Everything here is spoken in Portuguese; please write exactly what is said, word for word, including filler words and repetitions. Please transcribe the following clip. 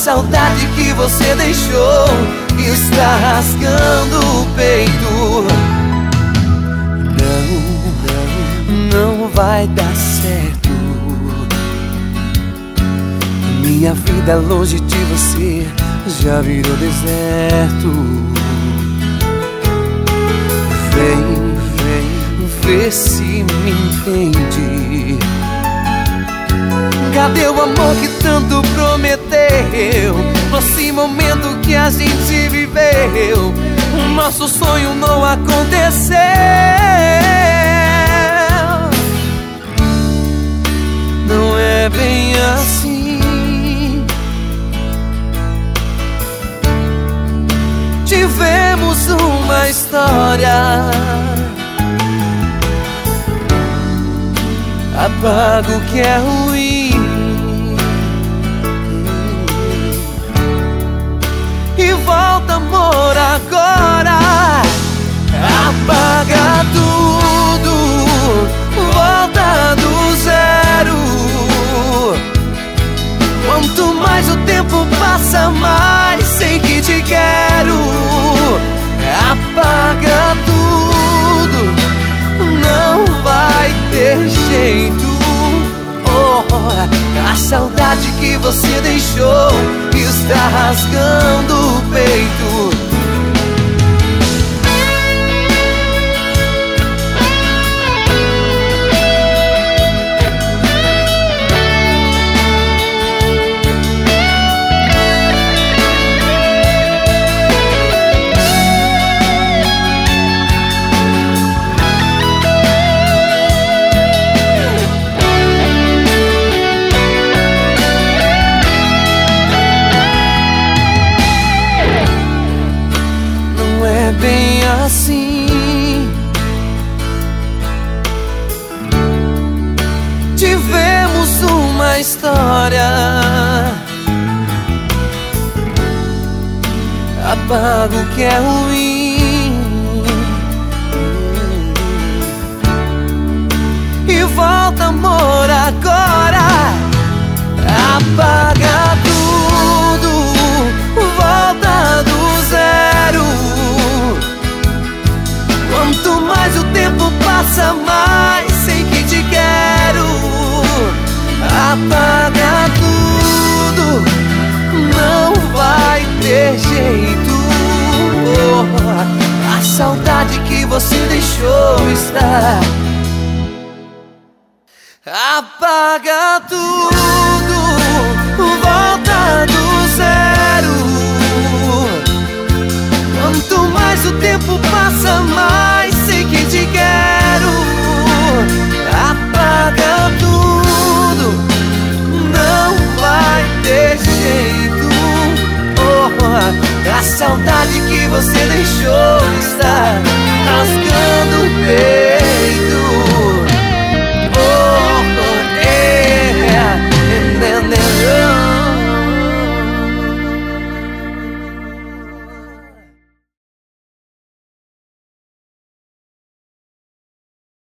saudade que você deixou está rasgando o peito. Não, não vai dar certo. Minha vida longe de você já virou deserto. Vem, vem, vê se me entende. Cadê o amor que tanto prometeu? Nesse momento que a gente viveu, o nosso sonho não aconteceu. Não é bem assim. Tivemos uma história, apaga o que é ruim e volta, amor, agora. Apaga tudo, volta do zero. Quanto mais o tempo passa, mais sei que te quero. Apaga tudo, não vai ter jeito. Oh, a saudade que você deixou está rasgando o peito. Bem assim, tivemos uma história, apaga o que é ruim e volta, amor, agora. Apaga tudo, volta do zero. Quanto mais o tempo passa, mais sei que te quero. Apaga tudo, não vai ter jeito. Oh, a saudade que você deixou está. Apaga tudo, volta do zero. Quanto mais o tempo passa, mais sei que te quero. Apaga tudo, não vai ter jeito. Oh, a saudade que você deixou